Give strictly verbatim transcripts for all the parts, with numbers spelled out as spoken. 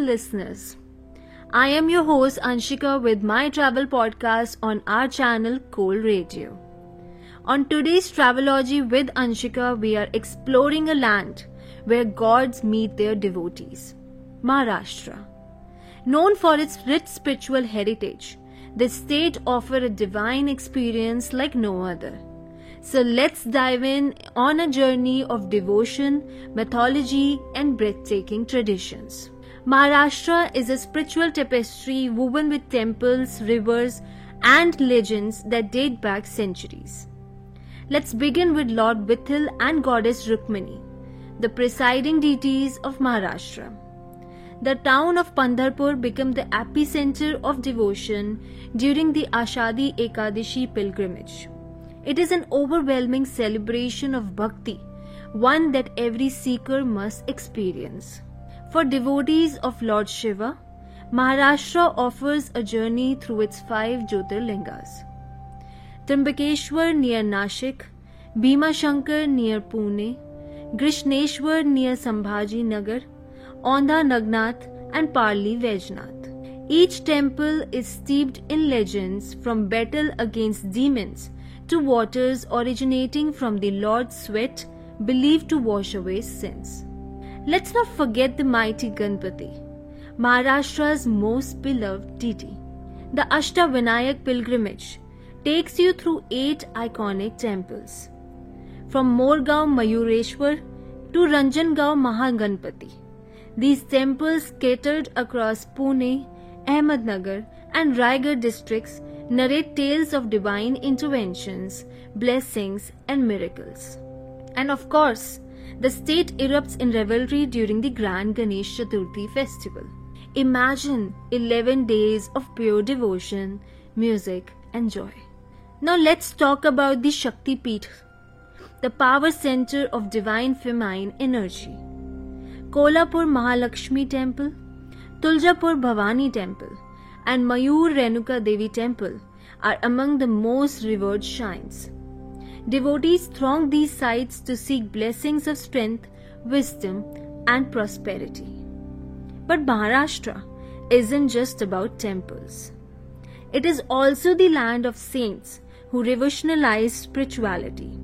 listeners. I am your host Anshika with my travel podcast on our channel Cool Radio. On today's Travelology with Anshika, we are exploring a land where gods meet their devotees, Maharashtra. Known for its rich spiritual heritage, this state offers a divine experience like no other. So let's dive in on a journey of devotion, mythology, and breathtaking traditions. Maharashtra is a spiritual tapestry woven with temples, rivers, and legends that date back centuries. Let's begin with Lord Vithal and Goddess Rukmini, the presiding deities of Maharashtra. The town of Pandharpur became the epicenter of devotion during the Ashadhi Ekadashi pilgrimage. It is an overwhelming celebration of bhakti, one that every seeker must experience. For devotees of Lord Shiva, Maharashtra offers a journey through its five Jyotirlingas. Trimbakeshwar near Nashik, Bhimashankar near Pune, Grishneshwar near Sambhaji Nagar, Aundha Nagnath and Parli Vaijnath. Each temple is steeped in legends from battle against demons to waters originating from the Lord's sweat believed to wash away sins. Let's not forget the mighty Ganpati, Maharashtra's most beloved deity. The Ashtavinayak pilgrimage takes you through eight iconic temples, from Morgaon Mayureshwar to Ranjangaon Mahaganpati. These temples scattered across Pune, Ahmednagar and Raigad districts narrate tales of divine interventions, blessings and miracles. And of course, the state erupts in revelry during the grand Ganesh Chaturthi festival. Imagine eleven days of pure devotion, music and joy. Now let's talk about the Shakti Peeth, the power center of divine feminine energy. Kolhapur Mahalakshmi Temple, Tuljapur Bhavani Temple and Mayur Renuka Devi Temple are among the most revered shrines. Devotees throng these sites to seek blessings of strength, wisdom, and prosperity. But Maharashtra isn't just about temples. It is also the land of saints who revolutionized spirituality.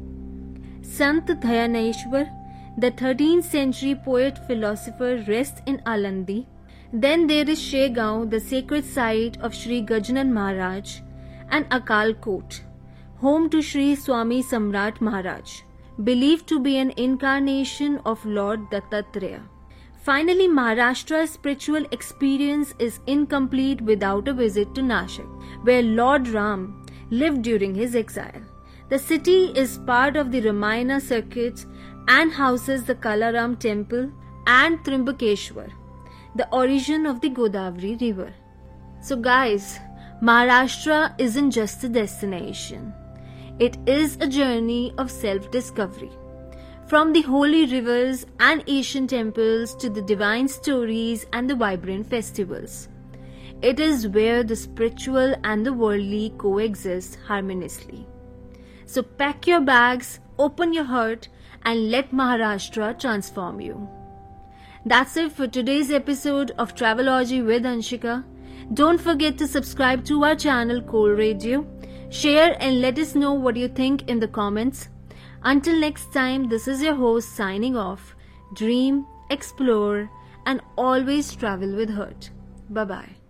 Sant Dhayaneshwar, the thirteenth century poet-philosopher, rests in Alandi. Then there is Shegaon, the sacred site of Sri Gajanan Maharaj, and Akal Kot, home to Sri Swami Samrat Maharaj, believed to be an incarnation of Lord Dattatreya. Finally, Maharashtra's spiritual experience is incomplete without a visit to Nashik, where Lord Ram lived during his exile. The city is part of the Ramayana circuit and houses the Kalaram temple and Trimbakeshwar, the origin of the Godavari river. So guys, Maharashtra isn't just a destination. It is a journey of self-discovery. From the holy rivers and ancient temples to the divine stories and the vibrant festivals. It is where the spiritual and the worldly coexist harmoniously. So pack your bags, open your heart, and let Maharashtra transform you. That's it for today's episode of Travelology with Anshika. Don't forget to subscribe to our channel Cool Radio. Share and let us know what you think in the comments. Until next time, this is your host signing off. Dream, explore, and always travel with heart. Bye-bye.